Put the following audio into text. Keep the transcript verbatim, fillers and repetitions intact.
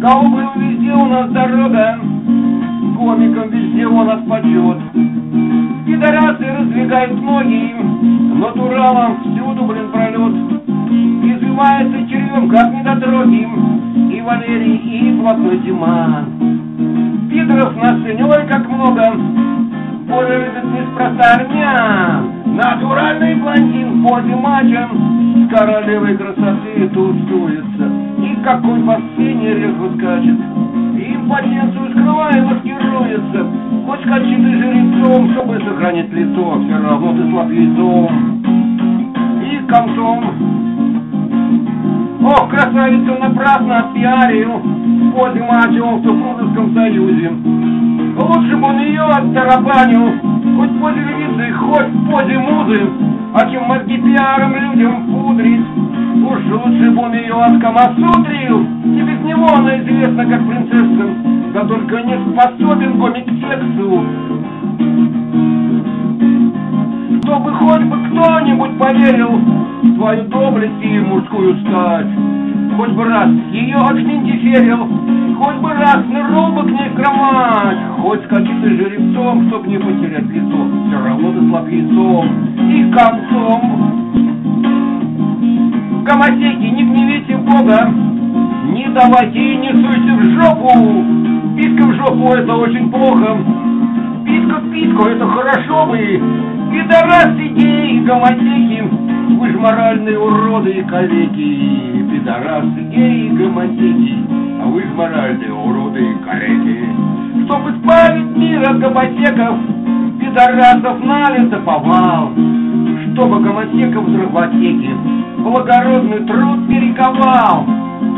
Голубым везде у нас дорога, комиком везде у нас почет. Пидорасы раздвигают ноги, натуралом всюду, блин, пролет. Извивается червем, как недотроги, и Валерий, и блатной Диман. Пидоров на сцене, ой, как много, Боря любит неспроста армян. Натуральный блондин в позе мача с королевой красоты тусуется. И какой по сцене резво скачет, и импотенцию скрывая маскируется. Хоть скачи ты жеребцом, чтобы сохранить лицо, все равно ты слаб яйцом и концом. Ох, красавицу напрасно отпиарил в позе мачо в супружеском союзе. Лучше бы он ее оттарабанил, хоть в позе львицы, хоть в позе музы, а чем мозги пиаром людям пудрить. Уж лучше бы он ее откамасутрил, и без него она известна как принцесса, да только не способен гомик к сексу. Чтобы хоть бы кто-нибудь поверил в твою доблесть и мужскую стать, хоть бы раз ее отшнинтиферил, хоть бы раз нырнул бы к ней в кровать, хоть с каким-то жеребцом, чтоб не потерять лицо, все равно ты слаб яйцом и концом. Гомосеки, не гневите Бога, не давайте и не суйте в жопу. Писка в жопу — это очень плохо, писка в писку — это хорошо бы. Пидорасы, геи, гомосеки, вы ж моральные уроды и калеки. Пидорасы, геи, гомосеки, а вы ж моральные уроды и калеки. Чтобы избавить мир от гомосеков, пидорасов налито повал. Чтобы гомосеков в дровотеке благородный труд перековал.